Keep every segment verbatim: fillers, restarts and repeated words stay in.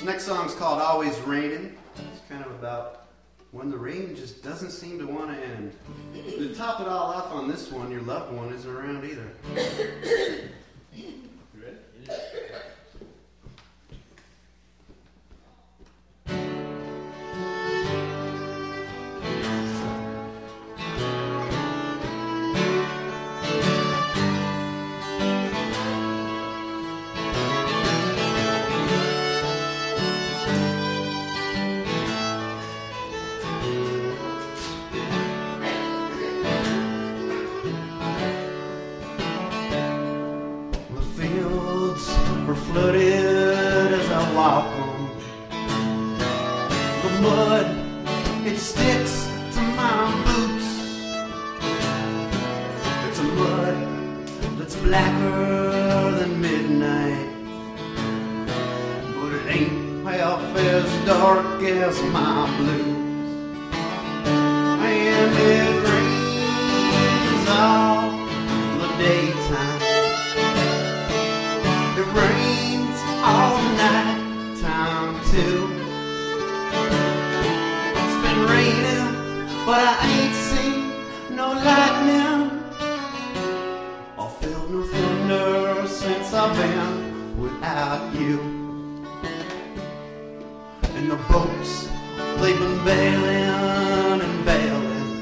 Next song's called Always Raining. It's kind of about when the rain just doesn't seem to want to end. To top it all off on this one, your loved one isn't around either. You ready? Flooded as I walk on the mud, it sticks to my boots. It's a mud that's blacker than midnight, but it ain't half as dark as my blues. And it rains all the daytime. It rains all night time too. It's been raining, but I ain't seen no lightning or felt no thunder since I've been without you. And the boats, they've been bailing and bailing.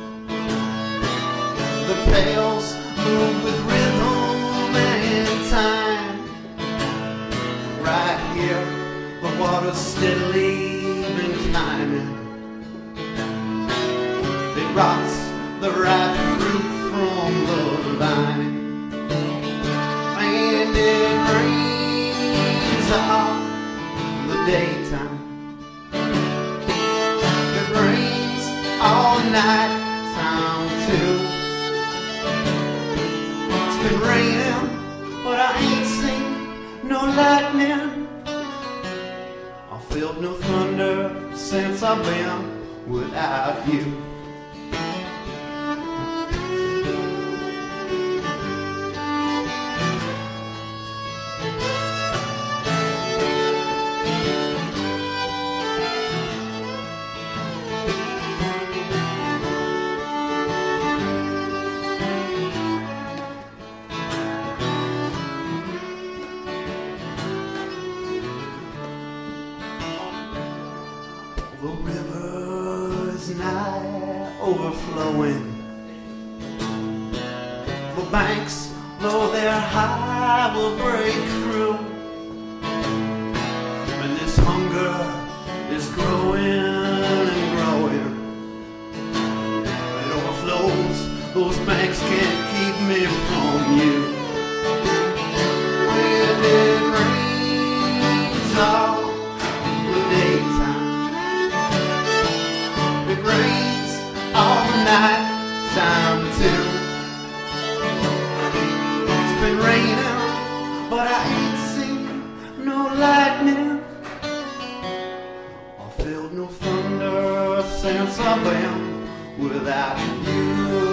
The pails move with rhythm and time. Right here, the water's steadily been climbing. It rots the ripe fruit from the vine. And it rains all the daytime. It rains all night time too. It's been raining, but I ain't seen no lightning I felt no thunder since I've been without you. The river is nigh overflowing. The banks, though they're high, will break through. And this hunger is growing and growing. It overflows, those banks can't keep me from you. And it rains all the daytime. It rains all night time too. It's been raining, but I ain't seen no lightning or felt no thunder since I've been without you.